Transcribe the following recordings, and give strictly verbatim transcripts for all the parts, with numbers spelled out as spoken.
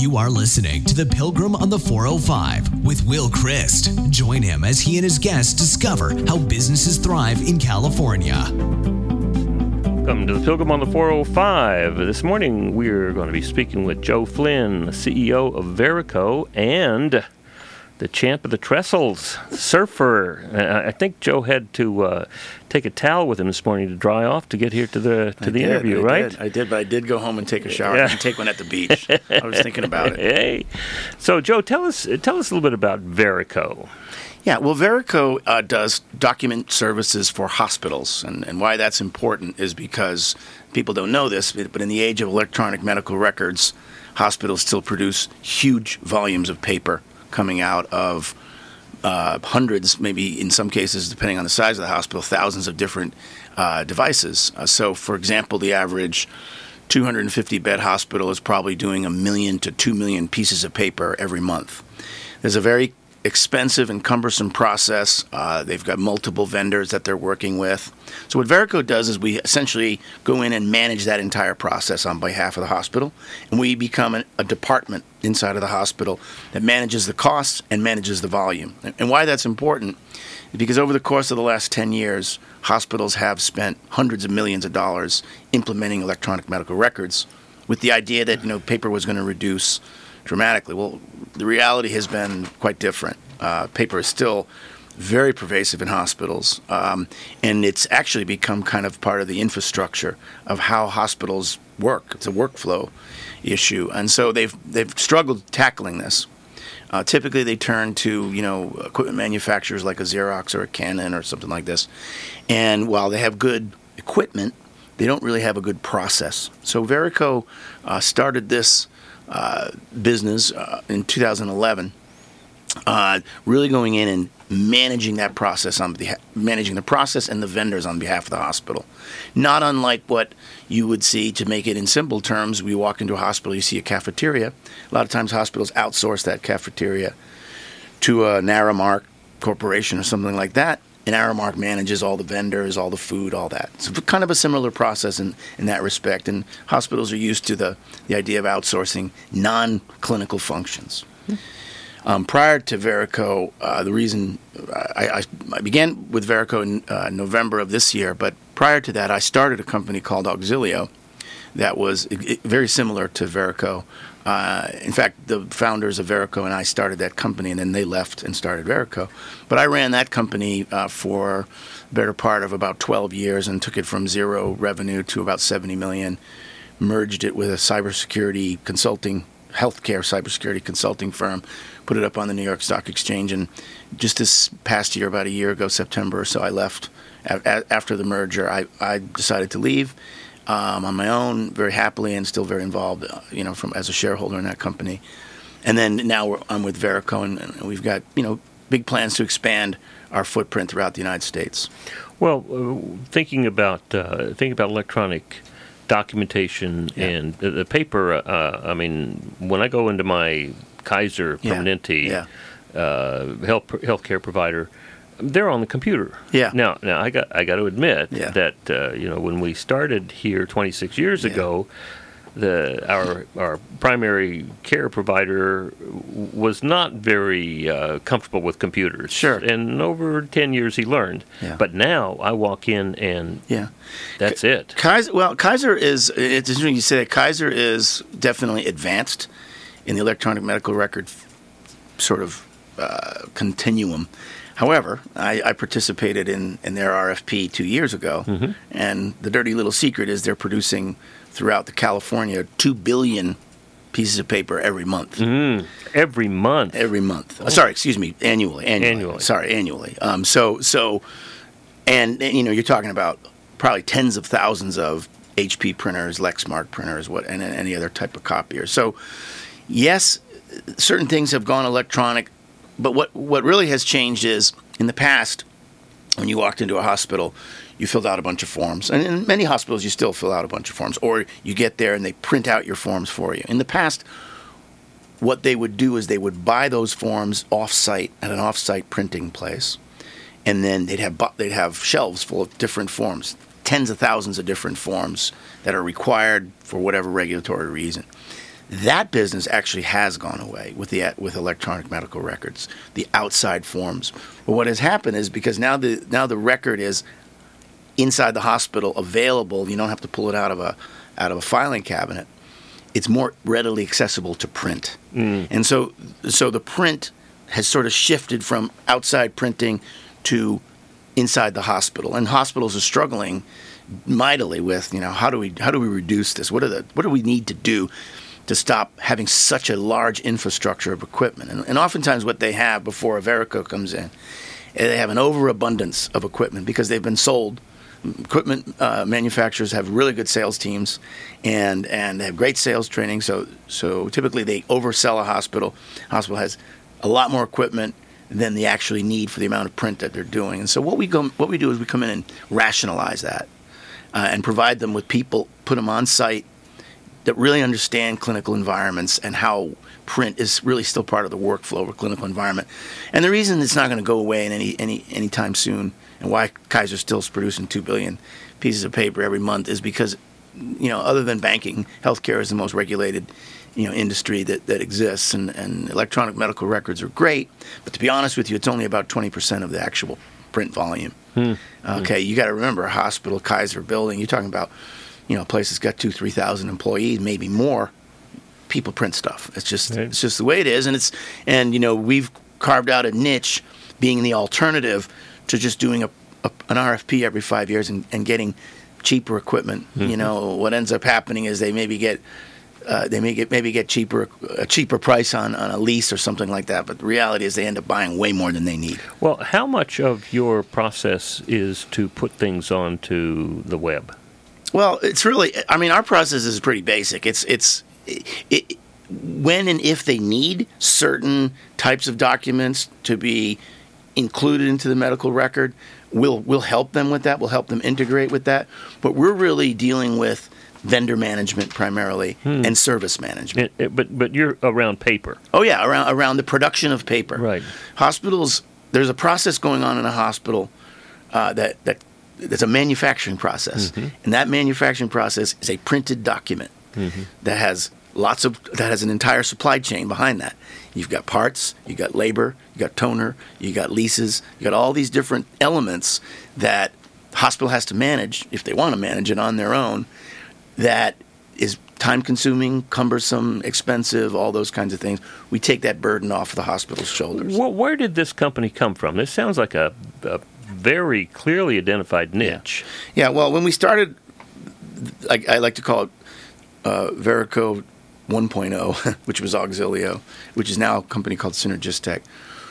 You are listening to The Pilgrim on the four oh five with Will Christ. Join him as he and his guests discover how businesses thrive in California. Welcome to The Pilgrim on the four oh five. This morning we're going to be speaking with Joe Flynn, C E O of Verico, and the champ of the trestles, surfer. Uh, I think Joe had to uh, take a towel with him this morning to dry off to get here to the to I the did, interview, I right? Did. I did, but I did go home and take a shower Yeah. and take one at the beach. I was thinking about it. Hey, so Joe, tell us tell us a little bit about Verico. Yeah, well, Verico uh, does document services for hospitals, and, and why that's important is because people don't know this, but in the age of electronic medical records, hospitals still produce huge volumes of paper coming out of uh, hundreds, maybe in some cases, depending on the size of the hospital, thousands of different uh, devices. Uh, so, for example, the average two hundred fifty bed hospital is probably doing a million to two million pieces of paper every month. There's a very expensive and cumbersome process. Uh, they've got multiple vendors that they're working with. So what Verico does is we essentially go in and manage that entire process on behalf of the hospital, and we become an, a department inside of the hospital that manages the costs and manages the volume. And, and why that's important is because over the course of the last ten years, hospitals have spent hundreds of millions of dollars implementing electronic medical records with the idea that, you know, paper was going to reduce dramatically. Well, the reality has been quite different. Uh, paper is still very pervasive in hospitals, um, and it's actually become kind of part of the infrastructure of how hospitals work. It's a workflow issue, and so they've they've struggled tackling this. Uh, typically, they turn to you know equipment manufacturers like a Xerox or a Canon or something like this, and while they have good equipment, they don't really have a good process. So Verico uh, started this Uh, business uh, in two thousand eleven, uh, really going in and managing that process on behalf, managing the process and the vendors on behalf of the hospital. Not unlike what you would see, to make it in simple terms, we walk into a hospital, you see a cafeteria. A lot of times hospitals outsource that cafeteria to a Aramark corporation or something like that. And Aramark manages all the vendors, all the food, all that. So kind of a similar process in, in that respect. And hospitals are used to the, the idea of outsourcing non-clinical functions. Um, prior to Verico, uh, the reason I, I, I began with Verico in uh, November of this year, but prior to that, I started a company called Auxilio that was very similar to Verico. Uh, in fact, the founders of Verico and I started that company, and then they left and started Verico. But I ran that company uh, for the better part of about twelve years and took it from zero revenue to about seventy million, merged it with a cybersecurity consulting, healthcare cybersecurity consulting firm, put it up on the New York Stock Exchange. And just this past year, about a year ago, September or so, I left. A- after the merger, I, I decided to leave. Um, on my own, very happily, and still very involved, uh, you know, from as a shareholder in that company. And then now we're, I'm with Verico, and, and we've got, you know, big plans to expand our footprint throughout the United States. Well, uh, thinking about uh, thinking about electronic documentation Yeah. and the, the paper. Uh, I mean, when I go into my Kaiser Yeah. Permanente Yeah. uh, health healthcare provider, they're on the computer. Yeah. Now, now I got I got to admit Yeah. that uh, you know, when we started here twenty-six years Yeah. ago, the our our primary care provider was not very uh, comfortable with computers. Sure. And over ten years, he learned. Yeah. But now I walk in and Yeah. that's it. Kaiser, well, Kaiser is, it's interesting you say that. Kaiser is definitely advanced in the electronic medical record sort of uh, continuum. However, I, I participated in, in their R F P two years ago, Mm-hmm. and the dirty little secret is they're producing throughout the California two billion pieces of paper every month. Mm, every month. Every month. Oh. Sorry, excuse me, annually. Annually. Annually. Sorry, annually. Um, so, so, and, and, you know, you're talking about probably tens of thousands of H P printers, Lexmark printers, what, and any other type of copier. So, yes, certain things have gone electronic. But what, what really has changed is, in the past, when you walked into a hospital, you filled out a bunch of forms. And in many hospitals, you still fill out a bunch of forms. Or you get there and they print out your forms for you. In the past, what they would do is they would buy those forms off-site at an off-site printing place. And then they'd have bu- they'd have shelves full of different forms, tens of thousands of different forms that are required for whatever regulatory reason. That business actually has gone away with the with electronic medical records, the outside forms. But what has happened is because now the now the record is inside the hospital available, you don't have to pull it out of a out of a filing cabinet. It's more readily accessible to print. Mm. And so so the print has sort of shifted from outside printing to inside the hospital. And hospitals are struggling mightily with, you know, how do we how do we reduce this? What are the what do we need to do to stop having such a large infrastructure of equipment? And, and oftentimes what they have before a Verico comes in, they have an overabundance of equipment because they've been sold. Equipment uh, manufacturers have really good sales teams and and they have great sales training. So so typically they oversell a hospital. Hospital has a lot more equipment than they actually need for the amount of print that they're doing. And so what we go what we do is we come in and rationalize that uh, and provide them with people, put them on site that really understand clinical environments and how print is really still part of the workflow of a clinical environment. And the reason it's not going to go away in any any anytime soon, and why Kaiser still's producing two billion pieces of paper every month, is because, you know, other than banking, healthcare is the most regulated, you know, industry that, that exists, and, and electronic medical records are great. But to be honest with you, it's only about twenty percent of the actual print volume. Hmm. Okay, you got to remember, a hospital, Kaiser building, you're talking about, you know, a place that's got two, three thousand employees, maybe more. People print stuff. It's just right. It's just the way it is, and it's and you know we've carved out a niche, being the alternative to just doing a, a an R F P every five years and, and getting cheaper equipment. Mm-hmm. You know what ends up happening is they maybe get uh, they may get maybe get cheaper a cheaper price on, on a lease or something like that. But the reality is they end up buying way more than they need. Well, how much of your process is to put things onto the web? Well, it's really, I mean, our process is pretty basic. It's, it's, it, it, when and if they need certain types of documents to be included into the medical record, we'll, we'll help them with that. We'll help them integrate with that. But we're really dealing with vendor management primarily hmm. and service management. It, it, but, but you're around paper. Oh, yeah, around, around the production of paper. Right. Hospitals, there's a process going on in a hospital uh, that, that It's a manufacturing process, mm-hmm. and that manufacturing process is a printed document mm-hmm. that has lots of that has an entire supply chain behind that. You've got parts, you got labor, you got toner, you got leases, you got all these different elements that the hospital has to manage if they want to manage it on their own. That is time-consuming, cumbersome, expensive, all those kinds of things. We take that burden off the hospital's shoulders. Well, where did this company come from? This sounds like a, a very clearly identified niche. Yeah, yeah, well, when we started, I, I like to call it uh, Verico one point oh, which was Auxilio, which is now a company called Synergistech.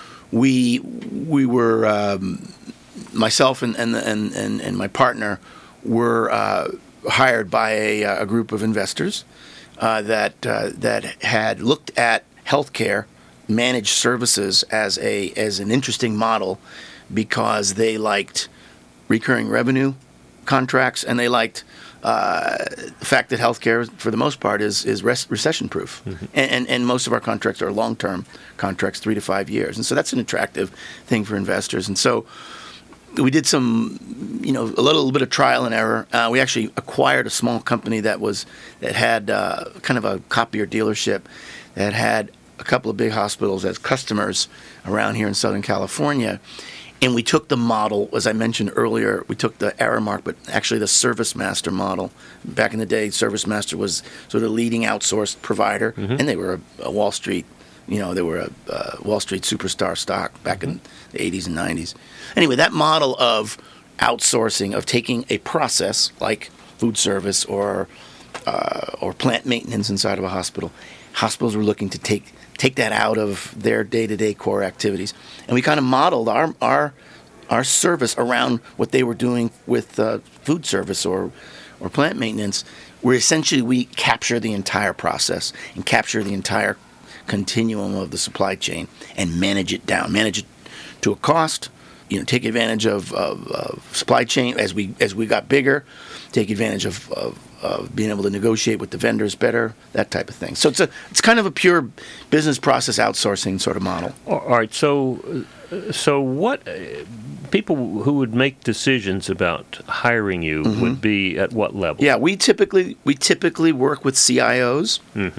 We we were um, myself and and, and and and my partner were uh, hired by a, a group of investors uh, that uh, that had looked at healthcare managed services as a as an interesting model, because they liked recurring revenue contracts, and they liked uh, the fact that healthcare, for the most part, is is res- recession-proof. Mm-hmm. And, and and most of our contracts are long-term contracts, three to five years. And so that's an attractive thing for investors. And so we did some, you know, a little bit of trial and error. Uh, we actually acquired a small company that was that had uh, kind of a copier dealership that had a couple of big hospitals as customers around here in Southern California. And we took the model, as I mentioned earlier, we took the Aramark, but actually the Service Master model. Back in the day, Service Master was sort of the leading outsourced provider, mm-hmm. and they were a, a Wall Street, you know, they were a, a Wall Street superstar stock back mm-hmm. in the eighties and nineties. Anyway, that model of outsourcing, of taking a process like food service or uh, or plant maintenance inside of a hospital, hospitals were looking to take take that out of their day-to-day core activities. And we kind of modeled our our our service around what they were doing with uh, food service or or plant maintenance, where essentially we capture the entire process and capture the entire continuum of the supply chain and manage it down, manage it to a cost, you know, take advantage of, of, of supply chain as we as we got bigger, take advantage of, of of being able to negotiate with the vendors better, that type of thing. So it's a it's kind of a pure business process outsourcing sort of model. All right. So, so what uh, people who would make decisions about hiring you mm-hmm. would be at what level? Yeah, we typically we typically work with C I Os. Mm-hmm.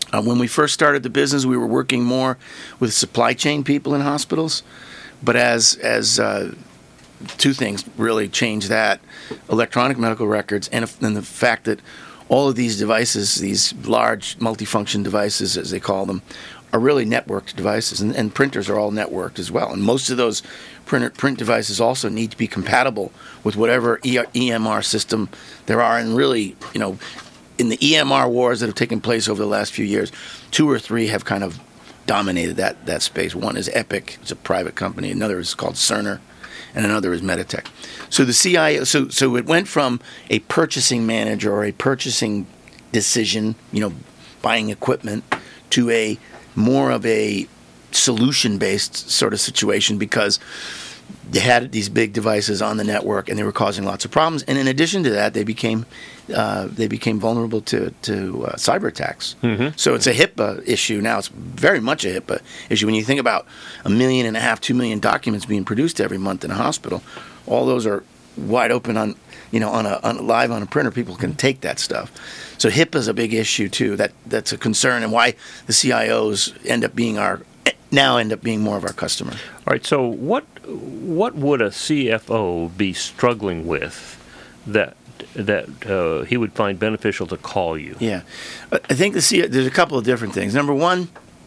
Uh, when we first started the business, we were working more with supply chain people in hospitals. But as as uh, two things really changed that, electronic medical records and, and the fact that all of these devices, these large multifunction devices, as they call them, are really networked devices. And, and printers are all networked as well. And most of those print, print devices also need to be compatible with whatever E M R system there are. And really, you know, in the E M R wars that have taken place over the last few years, two or three have kind of dominated that, that space. One is Epic, it's a private company. Another is called Cerner, and another is Meditech. So the C I O, so so it went from a purchasing manager or a purchasing decision, you know, buying equipment, to a more of a solution-based sort of situation, because they had these big devices on the network and they were causing lots of problems. And in addition to that, they became uh, they became vulnerable to to uh, cyber attacks. Mm-hmm. So it's a HIPAA issue now. It's very much a HIPAA issue. When you think about a million and a half, two million documents being produced every month in a hospital, all those are wide open on you know on a, on a live on a printer. People can take that stuff. So HIPAA is a big issue too. That that's a concern, and why the C I Os end up being our now end up being more of our customer. All right. So what what would a C F O be struggling with that that uh, he would find beneficial to call you? Yeah, I think the C- there's a couple of different things. Number one,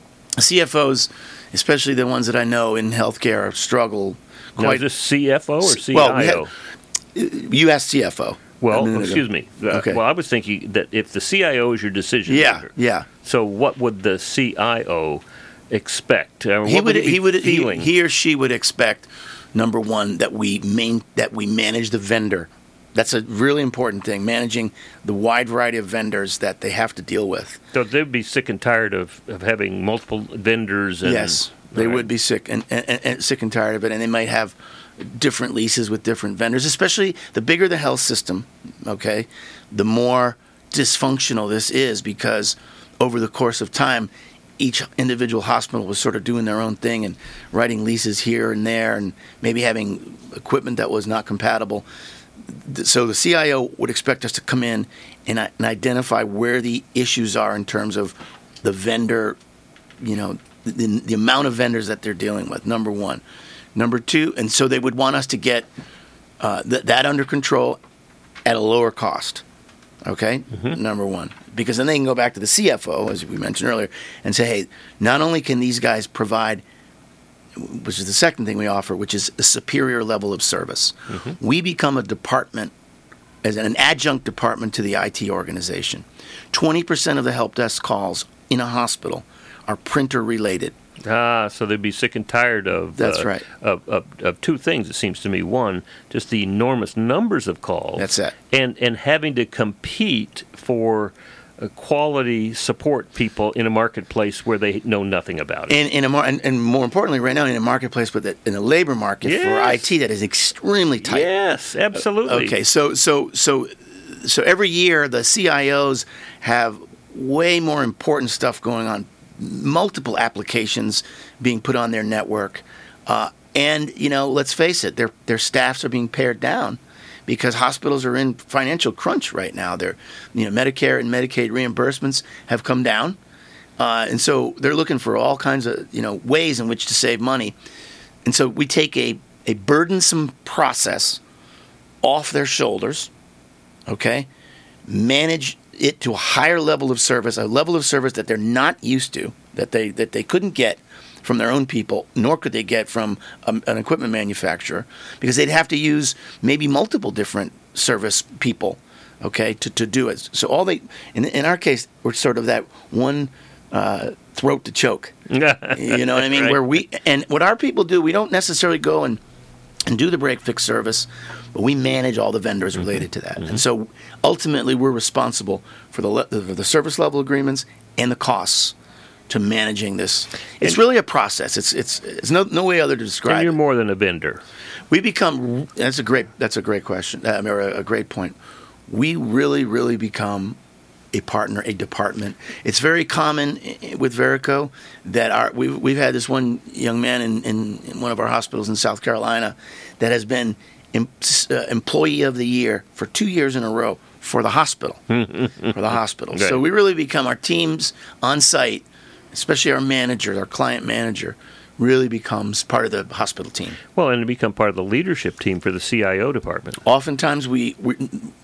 C F Os, especially the ones that I know in healthcare, struggle quite. Now, is this C F O or C I O? Well, we had, you asked C F O. Well, excuse me. Uh, okay. Well, I was thinking that if the C I O is your decision yeah, maker, yeah. So what would the C I O expect? Uh, he would, would he would, feeling? He, he or she would expect, number one, that we main that we manage the vendor. That's a really important thing, managing the wide variety of vendors that they have to deal with. So they'd be sick and tired of, of having multiple vendors. And, yes, they right. would be sick and, and, and sick and tired of it, and they might have different leases with different vendors. Especially the bigger the health system, okay, the more dysfunctional this is, because over the course of time, each individual hospital was sort of doing their own thing and writing leases here and there, and maybe having equipment that was not compatible. So the C I O would expect us to come in and, and identify where the issues are in terms of the vendor, you know, the, the amount of vendors that they're dealing with, number one. Number two, and so they would want us to get uh, th- that under control at a lower cost, okay, mm-hmm. Number one. Because then they can go back to the C F O, as we mentioned earlier, and say, hey, not only can these guys provide, which is the second thing we offer, which is a superior level of service. Mm-hmm. We become a department, as an adjunct department to the I T organization. twenty percent of the help desk calls in a hospital are printer related. Ah, so they'd be sick and tired of that's uh, right of, of of two things. It seems to me. One, just the enormous numbers of calls. That's it. And and having to compete for uh, quality support people in a marketplace where they know nothing about it. And in a more and, and more importantly, right now in a marketplace, but that in a labor market yes. for I T that is extremely tight. Yes, absolutely. Okay, so so so so every year the C I Os have way more important stuff going on. Multiple applications being put on their network, uh, and you know, let's face it, their their staffs are being pared down because hospitals are in financial crunch right now. Their, you know, Medicare and Medicaid reimbursements have come down, uh, and so they're looking for all kinds of you know ways in which to save money. And so we take a a burdensome process off their shoulders, okay, manage it to a higher level of service, a level of service that they're not used to, that they that they couldn't get from their own people, nor could they get from um, an equipment manufacturer, because they'd have to use maybe multiple different service people, okay, to, to do it. So all they, in in our case, we're sort of that one uh, throat to choke. You know what I mean? Right. Where we and what our people do, we don't necessarily go and and do the break fix service, but we manage all the vendors related mm-hmm. to that. Mm-hmm. And so ultimately we're responsible for the le- for the service level agreements and the costs to managing this. It's and really a process. It's it's it's no no way other to describe it. And you're it. more than a vendor. We become that's a great that's a great question. I mean, or a, a great point. We really really become a partner, a department. It's very common with Verico that our we've we've had this one young man in, in, in one of our hospitals in South Carolina that has been em, uh, employee of the year for two years in a row for the hospital, for the hospital. Okay. So we really become our teams on site, especially our manager, our client manager, really becomes part of the hospital team. Well, and to become part of the leadership team for the C I O department. Oftentimes, we, we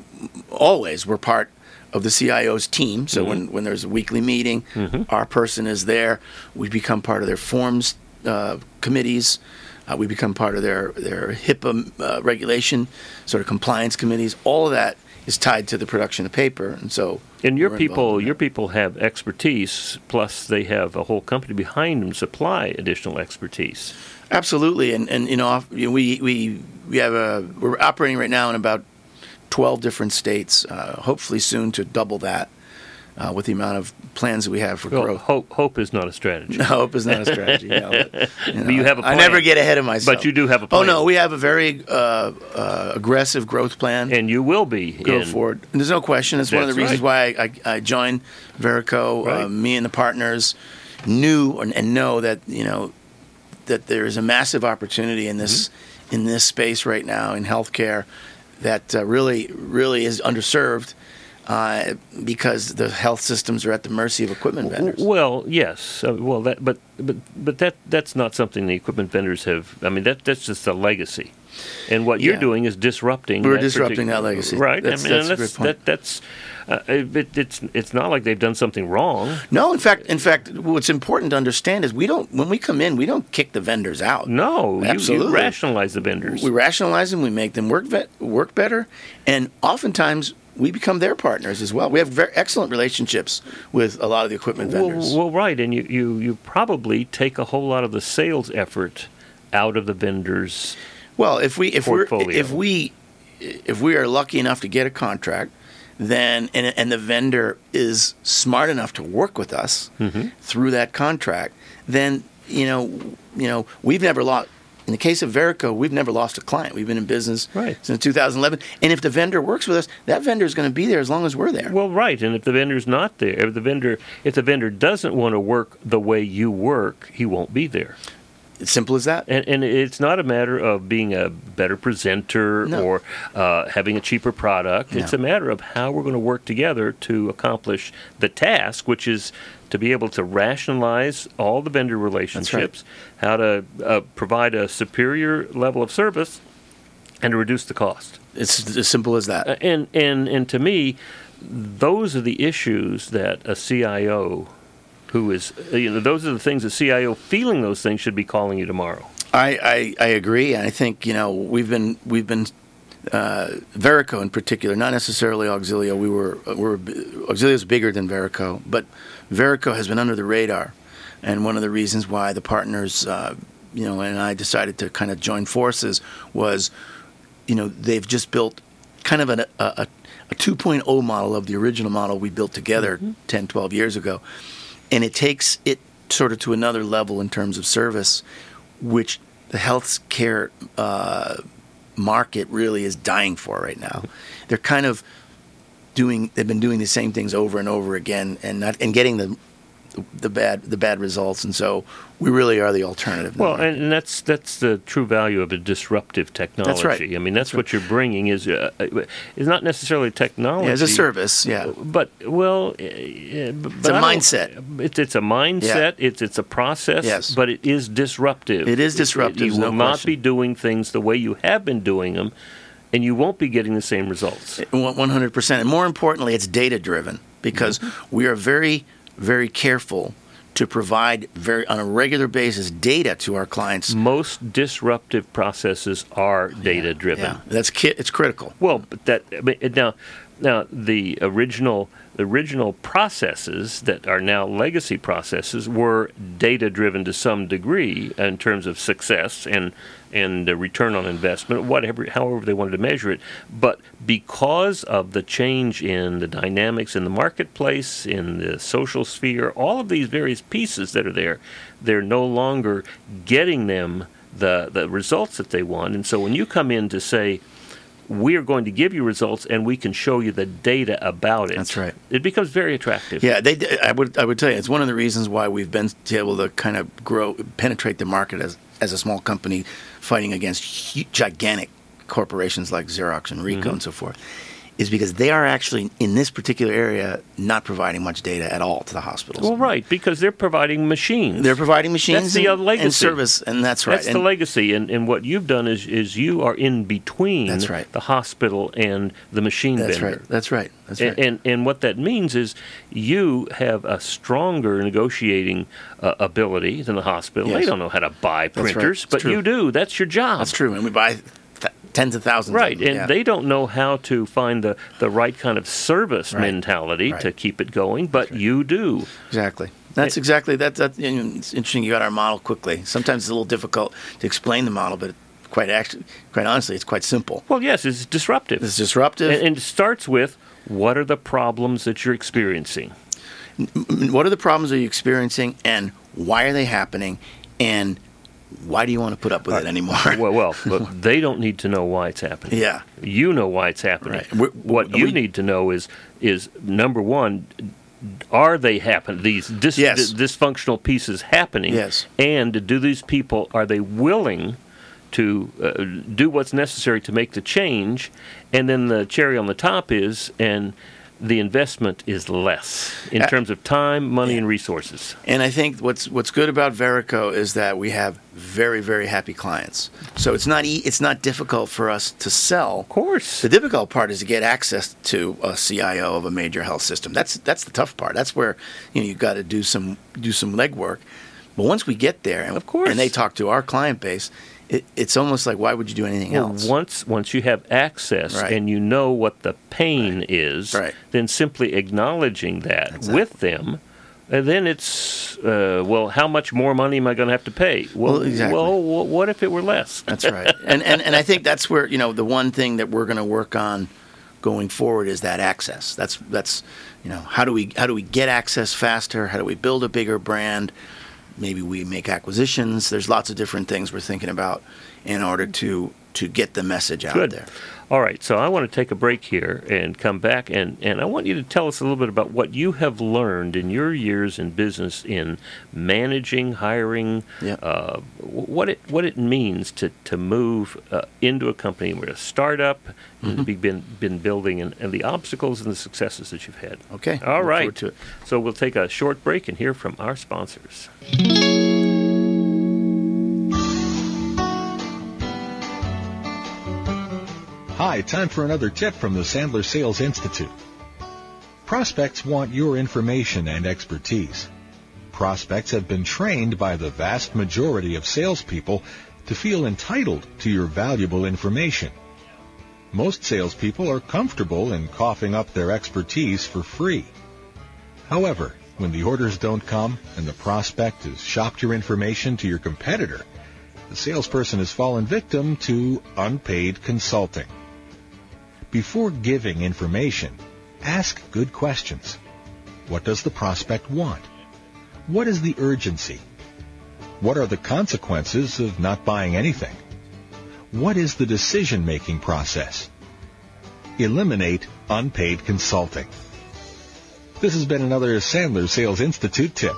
always we're part of the C I O's team. So mm-hmm. when, when there's a weekly meeting, mm-hmm. our person is there. We become part of their forms uh, committees. Uh, we become part of their, their HIPAA uh, regulation, sort of compliance committees. All of that is tied to the production of paper, and so. And your people, your people have expertise. Plus, they have a whole company behind them supply additional expertise. Absolutely, and and you know we we we have a we're operating right now in about twelve different states. Uh, hopefully, soon to double that. Uh, with the amount of plans that we have for well, growth. Hope, hope is not a strategy. No, hope is not a strategy. No, but, you know, you have a plan. I never get ahead of myself. But you do have a plan. Oh, no, we have a very uh, uh, aggressive growth plan. And you will be. Go in, forward. And there's no question. It's one of the reasons right. why I, I, I joined Verico. Right. Uh, me and the partners knew and, and know that, you know, that there is a massive opportunity in this mm-hmm. in this space right now in healthcare that uh, really, really is underserved. Uh, because the health systems are at the mercy of equipment vendors. Well, yes. Uh, well, that, but but but that that's not something the equipment vendors have. I mean, that that's just a legacy, and what yeah. you're doing is disrupting. We're that disrupting that legacy, right? That's, I mean, that's, that's, a good point. That, that's uh, it, it's it's not like they've done something wrong. No, in fact, in fact, what's important to understand is we don't. When we come in, we don't kick the vendors out. No, absolutely. You, you rationalize the vendors. We rationalize them. We make them work vet, work better, and oftentimes. We become their partners as well. We have very excellent relationships with a lot of the equipment vendors. Well, well right, and you, you, you probably take a whole lot of the sales effort out of the vendors' Well, if we if we portfolio. if we if we are lucky enough to get a contract, then and, and the vendor is smart enough to work with us mm-hmm. through that contract, then you know you know we've never lost. In the case of Verico, we've never lost a client. We've been in business right. since two thousand eleven. And if the vendor works with us, that vendor is going to be there as long as we're there. Well, right. And if the vendor's not there, if the vendor if the vendor doesn't want to work the way you work, he won't be there. It's simple as that. And, and it's not a matter of being a better presenter no. or uh, having a cheaper product. No. It's a matter of how we're going to work together to accomplish the task, which is to be able to rationalize all the vendor relationships, right. how to uh, provide a superior level of service, and to reduce the cost. It's as simple as that. Uh, and, and, and to me, those are the issues that a C I O who is, you know, those are the things a C I O feeling those things should be calling you tomorrow. I, I, I agree. I think, you know, we've been, we've been, uh, Verico in particular, not necessarily Auxilio. We were, we're, Auxilio's bigger than Verico, but Verico has been under the radar. And one of the reasons why the partners, uh, you know, and I decided to kind of join forces was, you know, they've just built kind of an, a, a, a two point oh model of the original model we built together mm-hmm. ten, twelve years ago. And it takes it sort of to another level in terms of service, which the health care uh, market really is dying for right now. They're kind of doing, they've been doing the same things over and over again and not and getting the the bad the bad results. And so we really are the alternative. Well, and, and that's that's the true value of a disruptive technology. That's right. I mean, that's, that's what right. you're bringing is uh, is not necessarily technology. Yeah, as a service, yeah. But well, uh, but it's a mindset. It's it's a mindset. Yeah. It's it's a process. Yes. But it is disruptive. It is disruptive. It, you will no not question. be doing things the way you have been doing them, and you won't be getting the same results. one hundred percent. And more importantly, it's data driven because mm-hmm. we are very, very careful to provide very on a regular basis data to our clients. Most disruptive processes are data driven. Yeah, that's ki- it's critical. Well, but that I mean, now, now the original the original processes that are now legacy processes were data driven to some degree in terms of success and and the return on investment, whatever, however they wanted to measure it. But because of the change in the dynamics in the marketplace, in the social sphere, all of these various pieces that are there, they're no longer getting them the the results that they want. And so when you come in to say, we are going to give you results, and we can show you the data about it. That's right. It becomes very attractive. Yeah, they. I would. I would tell you, it's one of the reasons why we've been able to kind of grow, penetrate the market as as a small company, fighting against huge, gigantic corporations like Xerox and Ricoh mm-hmm. and so forth. is because they are actually, in this particular area, not providing much data at all to the hospitals. Well, right, because they're providing machines. They're providing machines that's the, uh, and, legacy. and service, and that's right. That's and, the legacy, and, and what you've done is is you are in between that's right. the hospital and the machine that's vendor. Right. That's right. That's and, right. And, and what that means is you have a stronger negotiating uh, ability than the hospital. Yes. They don't know how to buy That's printers, right. but true. you do. That's your job. That's true, and we buy th- tens of thousands Right, of them. and yeah. they don't know how to find the, the right kind of service Right. mentality Right. to keep it going, but right. you do. Exactly. That's exactly that. That you know, it's interesting. You got our model quickly. Sometimes it's a little difficult to explain the model, but quite actually, quite honestly, it's quite simple. Well, yes, it's disruptive. It's disruptive. And, and it starts with, what are the problems that you're experiencing? What are the problems are you experiencing, and why are they happening, and why do you want to put up with it anymore? Well, well, but they don't need to know why it's happening. Yeah. You know why it's happening. Right. We're- What you we- need to know is is number one, are they happen these dis- Yes. dysfunctional pieces happening? Yes. And do these people, are they willing to uh, do what's necessary to make the change? And then the cherry on the top is, and the investment is less in Uh, terms of time, money, yeah. and resources. And I think what's what's good about Verico is that we have very very happy clients. So it's not e- it's not difficult for us to sell. Of course. The difficult part is to get access to a C I O of a major health system. That's that's the tough part. That's where you know you've got to do some do some legwork. But once we get there, and, Of course. and they talk to our client base, it, it's almost like, why would you do anything Well, else? once once you have access Right. and you know what the pain is, Right. then simply acknowledging that Exactly. with them, and then it's uh, well, how much more money am I going to have to pay? Well, Well, exactly. well, wh- what if it were less? That's right. and, and and I think that's where you know the one thing that we're going to work on going forward is that access. That's that's you know how do we how do we get access faster? How do we build a bigger brand? Maybe we make acquisitions. There's lots of different things we're thinking about in order to to get the message out Good. there. All right, so I want to take a break here and come back, and, and I want you to tell us a little bit about what you have learned in your years in business in managing, hiring, Yep. uh, what it what it means to to move uh, into a company where a startup, and Mm-hmm. you've been been building, and, and the obstacles and the successes that you've had. Okay. All Look right. forward to it. So we'll take a short break and hear from our sponsors. Hi, time for another tip from the Sandler Sales Institute. Prospects want your information and expertise. Prospects have been trained by the vast majority of salespeople to feel entitled to your valuable information. Most salespeople are comfortable in coughing up their expertise for free. However, when the orders don't come and the prospect has shopped your information to your competitor, the salesperson has fallen victim to unpaid consulting. Before giving information, ask good questions. What does the prospect want? What is the urgency? What are the consequences of not buying anything? What is the decision-making process? Eliminate unpaid consulting. This has been another Sandler Sales Institute tip.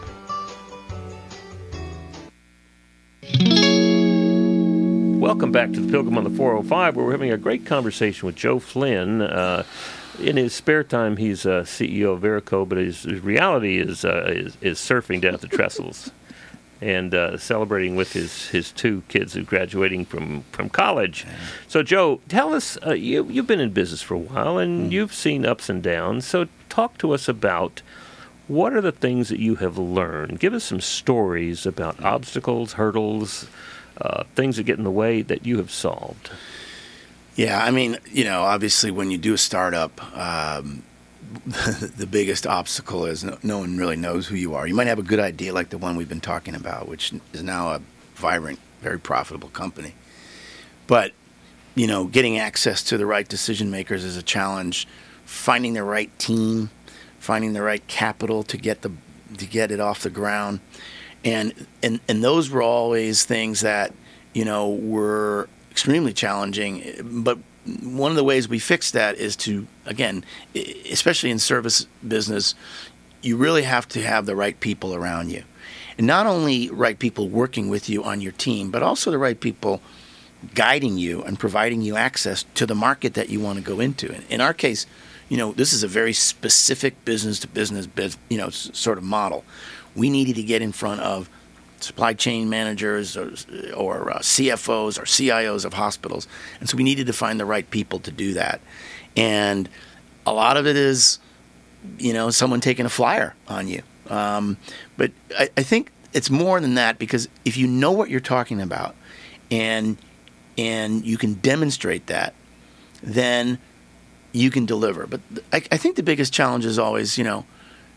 Welcome back to the Pilgrim on the four oh five, where we're having a great conversation with Joe Flynn. Uh, in his spare time, he's uh, C E O of Verico, but his, his reality is, uh, is is surfing down at the Trestles and uh, celebrating with his, his two kids who are graduating from, from college. So, Joe, tell us, uh, you, you've been in business for a while, and you've seen ups and downs. So talk to us about what are the things that you have learned. Give us some stories about obstacles, hurdles, Uh, things that get in the way that you have solved. Yeah, I mean, you know, obviously when you do a startup, um, the biggest obstacle is no, no one really knows who you are. You might have a good idea like the one we've been talking about, which is now a vibrant, very profitable company. But, you know, getting access to the right decision makers is a challenge. Finding the right team, finding the right capital to get the to get it off the ground. And, and and those were always things that, you know, were extremely challenging. But one of the ways we fixed that is to, again, especially in service business, you really have to have the right people around you. And not only right people working with you on your team, but also the right people guiding you and providing you access to the market that you want to go into. In, in our case, you know, this is a very specific business-to-business, biz, you know, s- sort of model. We needed to get in front of supply chain managers or, or uh, C F Os or C I Os of hospitals, and so we needed to find the right people to do that. And a lot of it is, you know, someone taking a flyer on you. Um, but I, I think it's more than that, because if you know what you're talking about and and you can demonstrate that, then you can deliver. But I, I think the biggest challenge is always, you know,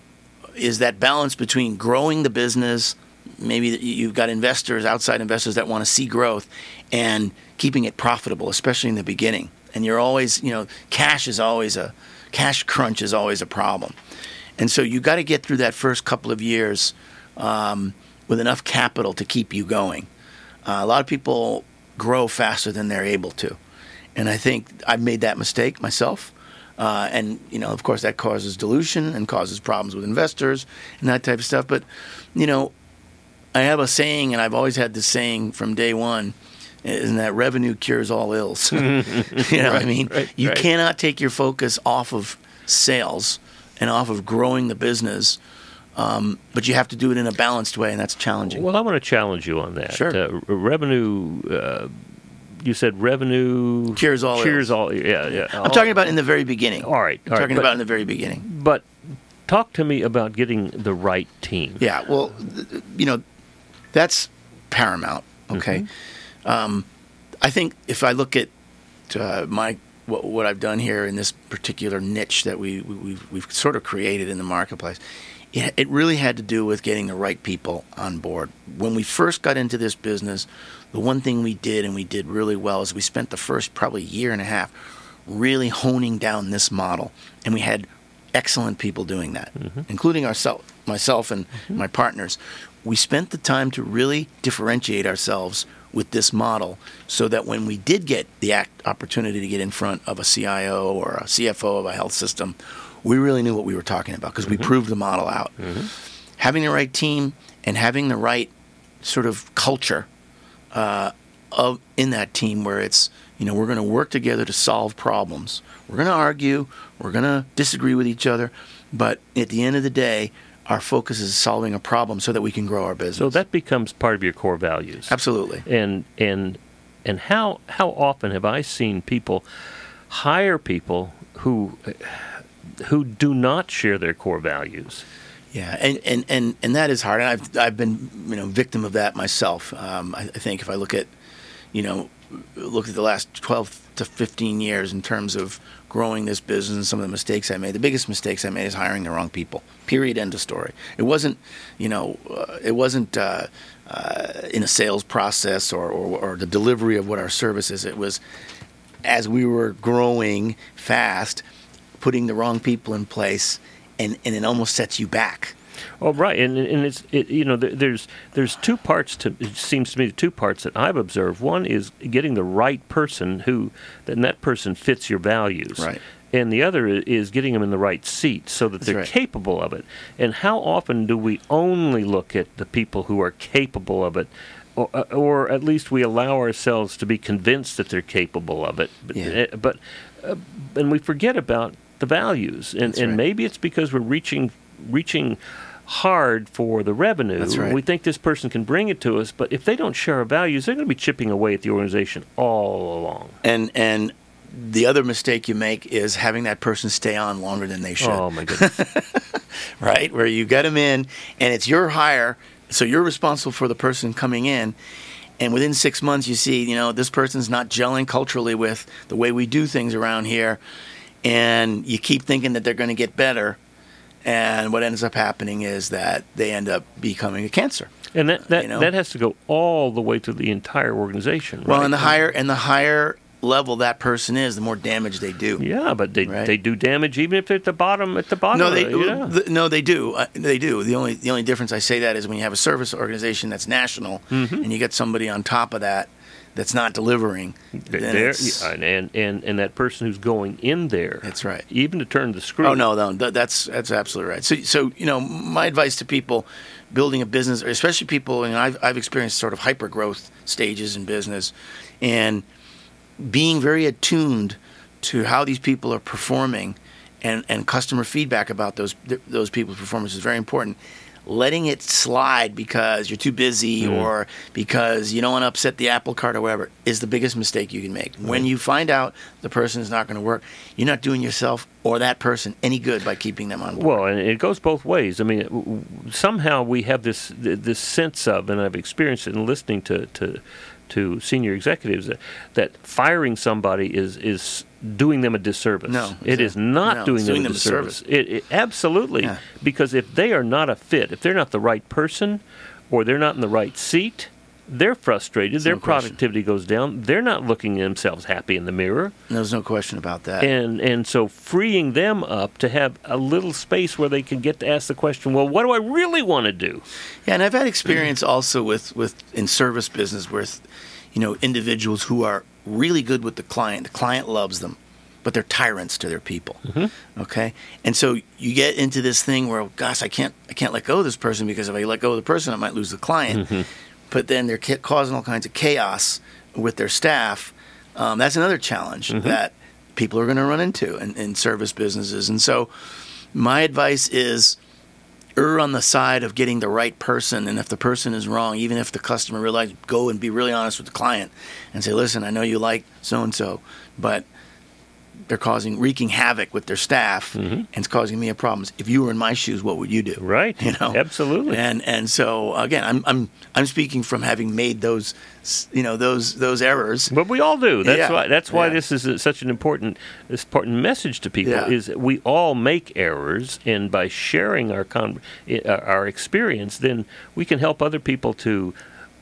is that balance between growing the business. Maybe you've got investors, outside investors that want to see growth, and keeping it profitable, especially in the beginning. And you're always, you know, cash is always a cash crunch is always a problem. And so you got to get through that first couple of years um, with enough capital to keep you going. Uh, a lot of people grow faster than they're able to. And I think I've made that mistake myself. Uh, and, you know, of course, that causes dilution and causes problems with investors and that type of stuff. But, you know, I have a saying, and I've always had this saying from day one, isn't that revenue cures all ills. You know right, what I mean? Right, you right. cannot take your focus off of sales and off of growing the business, um, but you have to do it in a balanced way, and that's challenging. Well, I want to challenge you on that. Sure. Uh, revenue, uh, you said revenue... Cures all Cures ills. all, yeah, yeah. I'm talking about in the very beginning. All right, all I'm right. talking but, about in the very beginning. But talk to me about getting the right team. Yeah, well, th- th- you know, that's paramount, okay? Mm-hmm. Um, I think if I look at uh, my what, what I've done here in this particular niche that we, we, we've, we've sort of created in the marketplace, it, it really had to do with getting the right people on board. When we first got into this business, the one thing we did, and we did really well, is we spent the first probably year and a half really honing down this model, and we had excellent people doing that, mm-hmm. including ourselves, myself and mm-hmm. my partners. We spent the time to really differentiate ourselves with this model, so that when we did get the act opportunity to get in front of a C I O or a C F O of a health system, we really knew what we were talking about, because mm-hmm. we proved the model out. Mm-hmm. Having the right team and having the right sort of culture uh, of in that team, where it's, you know, we're going to work together to solve problems. We're going to argue, we're going to disagree with each other, but at the end of the day, our focus is solving a problem so that we can grow our business. So that becomes part of your core values. Absolutely. And and and how how often have I seen people hire people who who do not share their core values? Yeah, and, and, and, and that is hard, and I've I've been, you know, victim of that myself. Um, I, I think if I look at, you know, look at the last twelve to fifteen years in terms of growing this business and some of the mistakes I made, the biggest mistakes I made is hiring the wrong people. Period. End of story. It wasn't, you know, uh, it wasn't uh, uh, in a sales process or, or, or the delivery of what our service is. It was as we were growing fast, putting the wrong people in place, and, and it almost sets you back. Oh, right, and and it's it, you know there's there's two parts to it seems to me two parts that I've observed. One is getting the right person who then that person fits your values, right, and the other is getting them in the right seat so that That's they're right. capable of it. And how often do we only look at the people who are capable of it, or, or at least we allow ourselves to be convinced that they're capable of it, but Yeah. but uh, and we forget about the values, and That's and right. maybe it's because we're reaching reaching. hard for the revenue. That's right. We think this person can bring it to us, but if they don't share our values, they're going to be chipping away at the organization all along. And and the other mistake you make is having that person stay on longer than they should. Oh my goodness. Right? Where you get them in, and it's your hire, so you're responsible for the person coming in, and within six months you see, you know, this person's not gelling culturally with the way we do things around here, and you keep thinking that they're going to get better. And what ends up happening is that they end up becoming a cancer. And that that, You know? that has to go all the way through the entire organization. Right? Well, and the higher and the higher level that person is, the more damage they do. Yeah, but they Right. they do damage even if they're at the bottom at the bottom. No, of they it, yeah. th- no they do. Uh, they do. The only the only difference I say that is when you have a service organization that's national, Mm-hmm. and you get somebody on top of that that's not delivering, then There, it's- and, and and and that person who's going in there, That's right. even to turn the screw. Oh no, no, that, that's that's absolutely right. So, so you know, my advice to people building a business, or especially people, and I've I've experienced sort of hyper growth stages in business, and being very attuned to how these people are performing, and, and customer feedback about those those people's performance is very important. Letting it slide because you're too busy Mm. or because you don't want to upset the apple cart or whatever is the biggest mistake you can make. When you find out the person is not going to work, you're not doing yourself or that person any good by keeping them on board. Well, and it goes both ways. I mean, it, w- w- somehow we have this th- this sense of, and I've experienced it in listening to to, to senior executives, that, that firing somebody is is doing them a disservice. No, it is not no, doing it's them doing a them a disservice. service. It, it absolutely, Yeah. because if they are not a fit, if they're not the right person, or they're not in the right seat, they're frustrated. Their no question. productivity goes down. They're not looking at themselves happy in the mirror. There's no question about that. And and so freeing them up to have a little space where they can get to ask the question, well, what do I really want to do? Yeah, and I've had experience also with, with in service business with, you know, individuals who are really good with the client. The client loves them, but they're tyrants to their people. Mm-hmm. Okay, and so you get into this thing where, gosh, I can't I can't let go of this person because if I let go of the person, I might lose the client. Mm-hmm. But then they're ca- causing all kinds of chaos with their staff. Um, that's another challenge Mm-hmm. that people are going to run into in, in service businesses. And so my advice is err on the side of getting the right person. And if the person is wrong, even if the customer realizes, go and be really honest with the client and say, listen, I know you like so-and-so, but they're causing, wreaking havoc with their staff and it's causing me a problem. If you were in my shoes, what would you do? Right. You know, Absolutely. And and so again, I'm I'm I'm speaking from having made those, you know, those those errors. But we all do. That's Yeah. why. That's why Yeah. this is a, such an important, this important message to people. Yeah. Is we all make errors, and by sharing our con- uh, our experience, then we can help other people to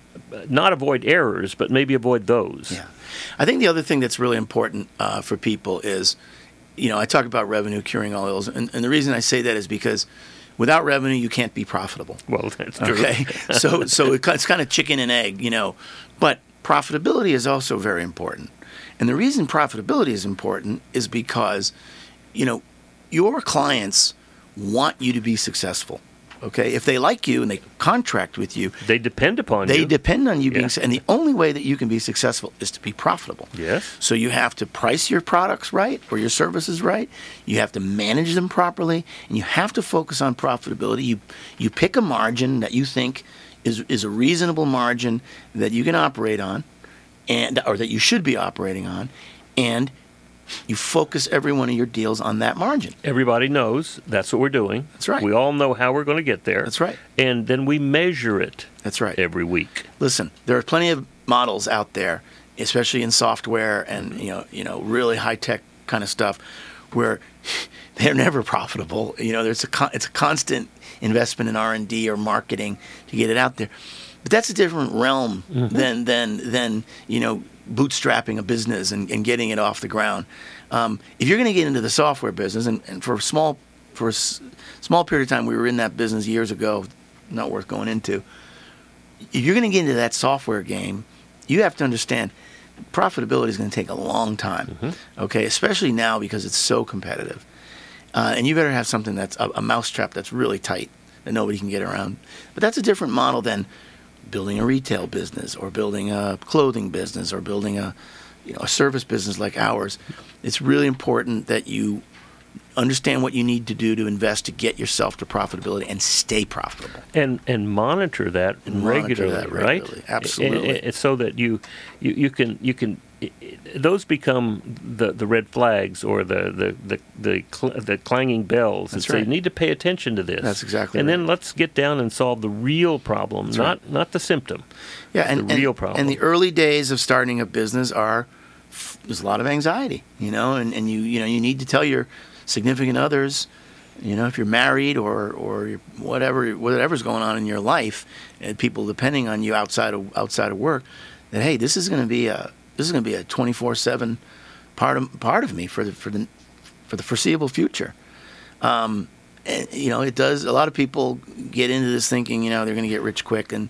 not avoid errors, but maybe avoid those. Yeah. I think the other thing that's really important uh, for people is, you know, I talk about revenue curing all ills, and, and the reason I say that is because without revenue, you can't be profitable. Well, that's true. Okay, so so it, it's kind of chicken and egg, you know, but profitability is also very important, and the reason profitability is important is because, you know, your clients want you to be successful. Okay, if they like you and they contract with you, They depend upon they you. depend on you Yeah. being, and the only way that you can be successful is to be profitable. Yes. So you have to price your products right or your services right. You have to manage them properly, and you have to focus on profitability. You you pick a margin that you think is is a reasonable margin that you can operate on, and or that you should be operating on, and you focus every one of your deals on that margin. Everybody knows that's what we're doing. That's right. We all know how we're going to get there. That's right. And then we measure it That's right. every week. Listen, there are plenty of models out there, especially in software and you know, you know, really high tech kind of stuff, where they're never profitable. You know, there's a con- it's a constant investment in R and D or marketing to get it out there. But that's a different realm Mm-hmm. than than than you know, bootstrapping a business and, and getting it off the ground. Um, if you're going to get into the software business, and, and for a small for a s- small period of time, we were in that business years ago, not worth going into. If you're going to get into that software game, you have to understand profitability is going to take a long time, Mm-hmm. okay? Especially now because it's so competitive. Uh, and you better have something that's a, a mousetrap that's really tight that nobody can get around. But that's a different model than building a retail business or building a clothing business or building a, you know, a service business like ours. It's really important that you understand what you need to do to invest to get yourself to profitability and stay profitable. And and monitor that And monitor regularly, that right? regularly. Absolutely. And- and so that you, you, you can you can i- i- those become the, the red flags or the the the the, cl- the clanging bells That's that say right. you need to pay attention to this. That's exactly And right. then let's get down and solve the real problem, That's not not the symptom. Yeah, and the and, real problem. and the early days of starting a business are f- there's a lot of anxiety, you know, and, and you you know you need to tell your significant others, you know, if you're married or or you're whatever whatever's going on in your life, and people depending on you outside of outside of work, that hey, this is going to be a this is going to be a twenty-four seven part of part of me for the for the for the foreseeable future. Um, and, you know, it does. A lot of people get into this thinking, you know, they're going to get rich quick, and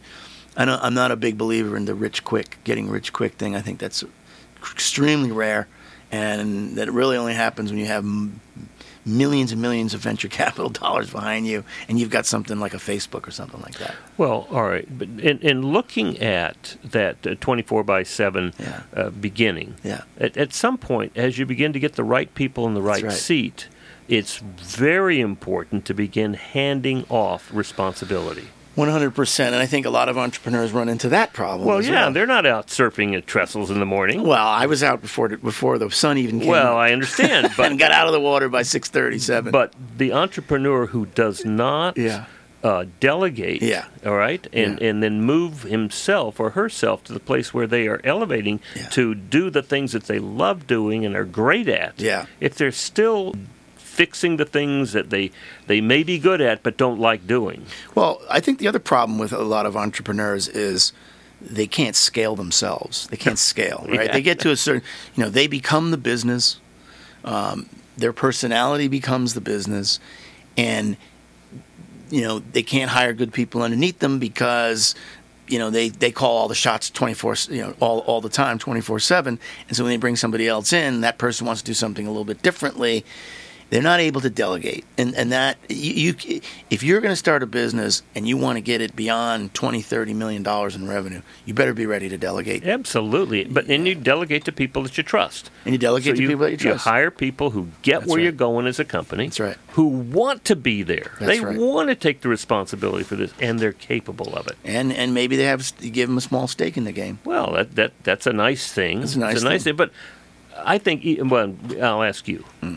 I know I'm not a big believer in the rich quick, getting rich quick thing. I think that's extremely rare, and that it really only happens when you have m- millions and millions of venture capital dollars behind you, and you've got something like a Facebook or something like that. Well, all right, but in, in looking at that uh, twenty-four by seven Yeah. uh, beginning, Yeah. at, at some point, as you begin to get the right people in the right, right. seat, it's very important to begin handing off responsibility. one hundred percent, and I think a lot of entrepreneurs run into that problem. Well, as yeah, well. they're not out surfing at trestles in the morning. Well, I was out before the, before the sun even came Well, up, I understand, but and got out of the water by six thirty-seven. but the entrepreneur who does not Yeah. uh, delegate, Yeah. all right, and Yeah. and then move himself or herself to the place where they are elevating Yeah. to do the things that they love doing and are great at. Yeah. If they're still fixing the things that they they may be good at but don't like doing. Well, I think the other problem with a lot of entrepreneurs is they can't scale themselves. They can't scale, right? Yeah. They get to a certain, you know, they become the business. Um, their personality becomes the business, and you know they can't hire good people underneath them because you know they, they call all the shots twenty-four, you know, all all the time, twenty-four seven. And so when they bring somebody else in, that person wants to do something a little bit differently. They're not able to delegate, and and that you, you if you're going to start a business and you want to get it beyond twenty, thirty million dollars in revenue, you better be ready to delegate. Absolutely, but and you delegate to people that you trust. And you delegate So to you, people that you trust. You hire people who get That's where right. you're going as a company. That's right. Who want to be there. That's they right. want to take the responsibility for this, and they're capable of it. And and maybe they have you give them a small stake in the game. Well, that that that's a nice thing. That's a nice it's a nice thing. thing. But I think, e- well, I'll ask you, Hmm.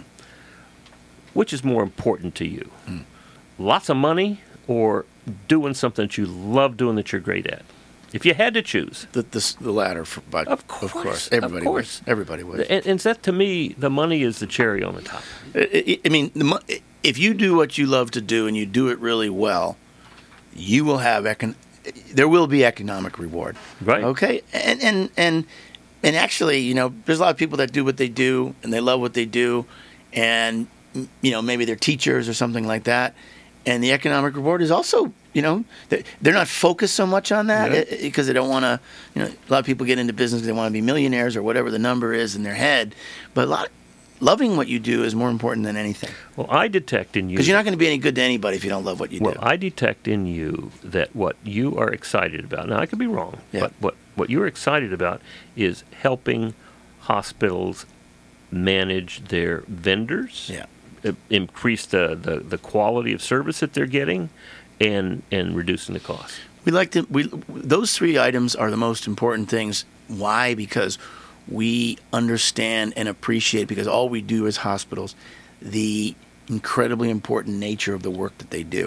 which is more important to you? Lots of money or doing something that you love doing that you're great at? If you had to choose. The the, the latter, for, but Of course, of course, of everybody course. would. Everybody would. And, and that, to me, the money is the cherry on the top. I, I- I mean, the, mo- if you do what you love to do and you do it really well, you will have econ- there will be economic reward. Right. Okay. And and and and actually, you know, there's a lot of people that do what they do and they love what they do, and m- you know, maybe they're teachers or something like that, and the economic reward is also, you know, they- they're not focused so much on that Yeah. because they don't want to. You know, a lot of people get into business because they want to be millionaires or whatever the number is in their head, but a lot. Loving what you do is more important than anything. Well, I detect in you. Because you're not going to be any good to anybody if you don't love what you Well, do. I detect in you that what you are excited about, now I could be wrong, Yeah. but what, what you're excited about is helping hospitals manage their vendors, Yeah. uh, increase the, the, the quality of service that they're getting, and, and reducing the cost. We like to. We those three items are the most important things. Why? Because we understand and appreciate. Because all we do as hospitals, the incredibly important nature of the work that they do.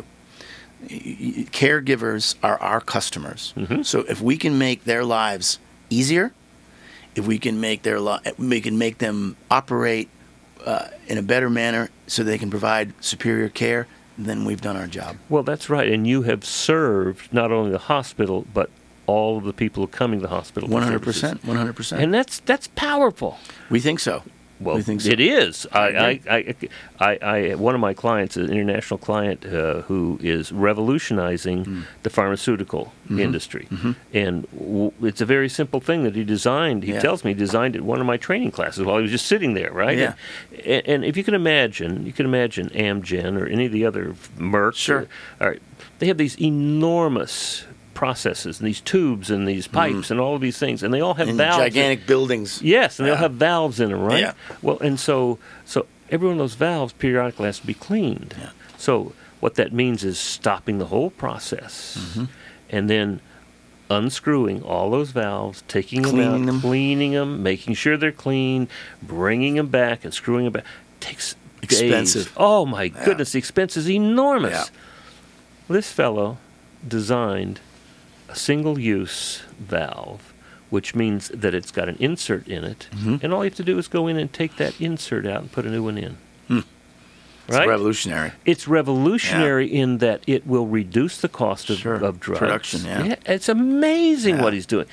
Caregivers are our customers. Mhm. So if we can make their lives easier, if we can make their li- we can make them operate uh, in a better manner, so they can provide superior care, then we've done our job. Well, that's right, and you have served not only the hospital, but all of the people who are coming to the hospital. for One hundred services. percent. One hundred percent. And that's that's powerful. We think so. Well, we think so. it is. I, I, agree. I, I, I, one of my clients, an international client, uh, who is revolutionizing Mm. the pharmaceutical Mm-hmm. industry, and w- it's a very simple thing that he designed. He Yeah. tells me he designed it in one of my training classes while he was just sitting there, right? Yeah. And, and if you can imagine, you can imagine Amgen or any of the other Merck. Sure. Or, all right, they have these enormous processes and these tubes and these pipes and all of these things, and they all have In valves. that- gigantic buildings. Yes, and Yeah. they'll have valves in them, right? Yeah. Well, and so so every one of those valves periodically has to be cleaned. Yeah. So what that means is stopping the whole process, Mm-hmm. and then unscrewing all those valves, taking them Cleaning out, them. cleaning them, making sure they're clean, bringing them back, and screwing them back. Takes days. Expensive. Oh my goodness, the expense is enormous. Yeah. This fellow designed a single-use valve, which means that it's got an insert in it, Mm-hmm. and all you have to do is go in and take that insert out and put a new one in. Hmm. It's Right? revolutionary. It's revolutionary in that it will reduce the cost of, Sure. of drugs. Production, yeah. It's amazing Yeah. what he's doing.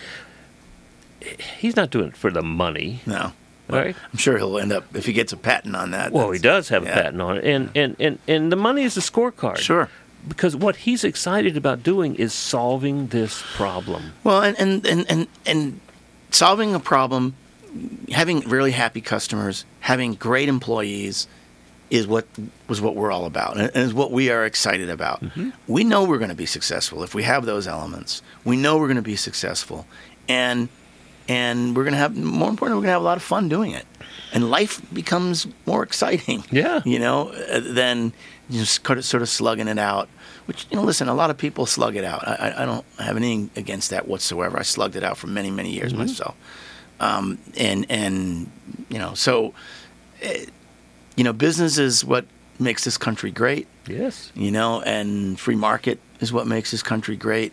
He's not doing it for the money, No. right? I'm sure he'll end up, if he gets a patent on that. Well, he that's- does have yeah. a patent on it, and, and, and, and the money is the scorecard. Sure. because what he's excited about doing is solving this problem. Well, and and, and, and and solving a problem, having really happy customers, having great employees is what was what we're all about, and is what we are excited about. Mm-hmm. We know we're going to be successful if we have those elements. We know we're going to be successful, and and we're going to have, more importantly, we're going to have a lot of fun doing it, and life becomes more exciting. Yeah, you know, than just sort of slugging it out. Which, you know, listen, a lot of people slug it out. I, I don't have anything against that whatsoever. I slugged it out for many, many years mm-hmm. myself, um, and and you know, so. It, You know, business is what makes this country great. Yes. You know, and free market is what makes this country great.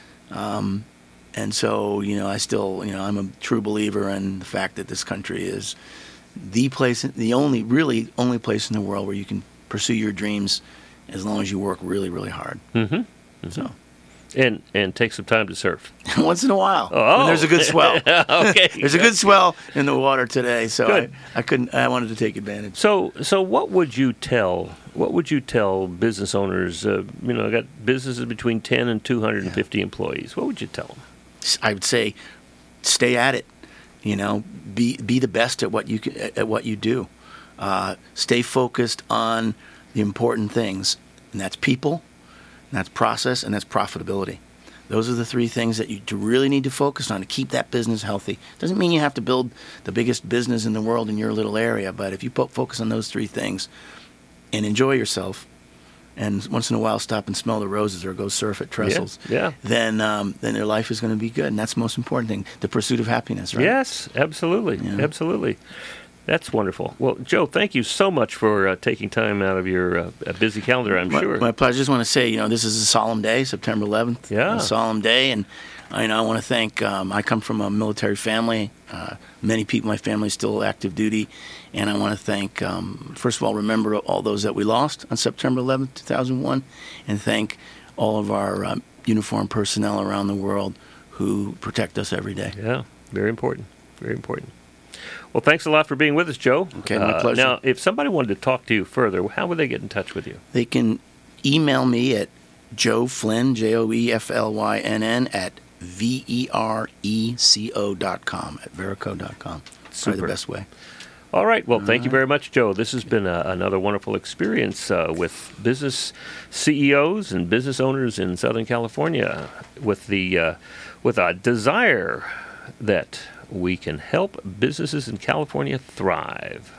Um, and so, you know, I still, you know, I'm a true believer in the fact that this country is the place, the only, really only place in the world where you can pursue your dreams as long as you work really, really hard. Mm-hmm. Mm-hmm. So. And and take some time to surf. Once in a while. Oh, when there's a good swell. Okay. There's a good swell in the water today, so I, Good. I couldn't. I wanted to take advantage. So so what would you tell? What would you tell business owners? Uh, you know, I got businesses between ten and two hundred fifty yeah. employees. What would you tell them? I would say, stay at it. You know, be be the best at what you at what you do. Uh, stay focused on the important things, and that's people. And that's process, and that's profitability. Those are the three things that you really need to focus on to keep that business healthy. Doesn't mean you have to build the biggest business in the world in your little area, but if you focus on those three things and enjoy yourself, and once in a while stop and smell the roses or go surf at Trestles, yeah, yeah. then um, then your life is going to be good, and that's the most important thing, the pursuit of happiness, right? Yes, absolutely, yeah. absolutely. That's wonderful. Well, Joe, thank you so much for uh, taking time out of your uh, busy calendar, I'm my, sure. My pleasure. I just want to say, you know, this is a solemn day, September eleventh. Yeah. A solemn day. And I, you know, I want to thank, um, I come from a military family. Uh, many people in my family are still active duty. And I want to thank, um, first of all, remember all those that we lost on September eleventh, two thousand one. And thank all of our um, uniformed personnel around the world who protect us every day. Yeah, very important. Very important. Well, thanks a lot for being with us, Joe. Okay, my uh, pleasure. Now, if somebody wanted to talk to you further, how would they get in touch with you? They can email me at Joe Flynn, J O E F L Y N N, at V E R E C O dot com, at Verico dot com. That's probably the best way. All right. Well, All thank right. you very much, Joe. This has been a, another wonderful experience uh, with business C E Os and business owners in Southern California with the uh, with a desire that we can help businesses in California thrive.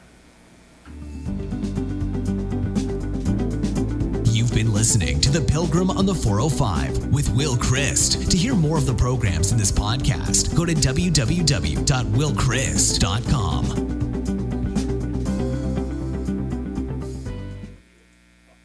You've been listening to The Pilgrim on the four oh five with Will Christ. To hear more of the programs in this podcast, go to w w w dot will christ dot com.